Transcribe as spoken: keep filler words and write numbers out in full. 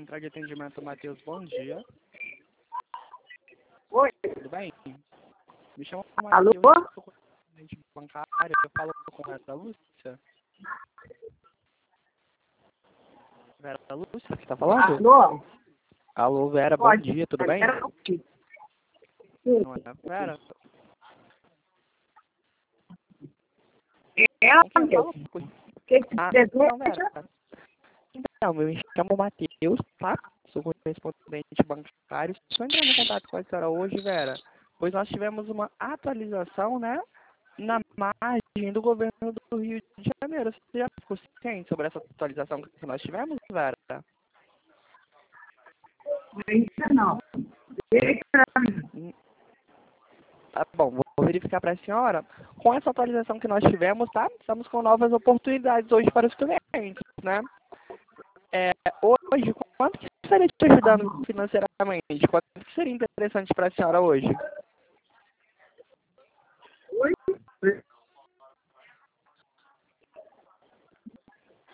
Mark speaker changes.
Speaker 1: central de atendimento Matheus, bom dia.
Speaker 2: Oi.
Speaker 1: Tudo bem? Me chamo
Speaker 2: Alô?
Speaker 1: Matheus, sou correspondente bancário, eu falo com a Vera Lúcia. Vera Lúcia, que tá falando?
Speaker 2: Alô?
Speaker 1: Alô, Vera, bom
Speaker 2: Pode.
Speaker 1: dia, tudo bem?
Speaker 2: Era o quê?
Speaker 1: Não é Vera?
Speaker 2: Ela
Speaker 1: Com quem eu
Speaker 2: mesmo.
Speaker 1: falo?
Speaker 2: O que que
Speaker 1: Ah,
Speaker 2: deseja?
Speaker 1: não, Vera. Então, eu me chamo Matheus, tá? Sou correspondente bancário. Estou entrando em contato com a senhora hoje, Vera, pois nós tivemos uma atualização, né, na margem do governo do Rio de Janeiro. Você já ficou ciente sobre essa atualização que nós tivemos, Vera?
Speaker 2: Ainda não. Deixa pra mim.
Speaker 1: Tá bom, vou verificar para a senhora. Com essa atualização que nós tivemos, tá? Estamos com novas oportunidades hoje para os clientes, né? É, hoje, quanto que estaria te ajudando financeiramente? Quanto que seria interessante para a senhora hoje?
Speaker 2: Oi?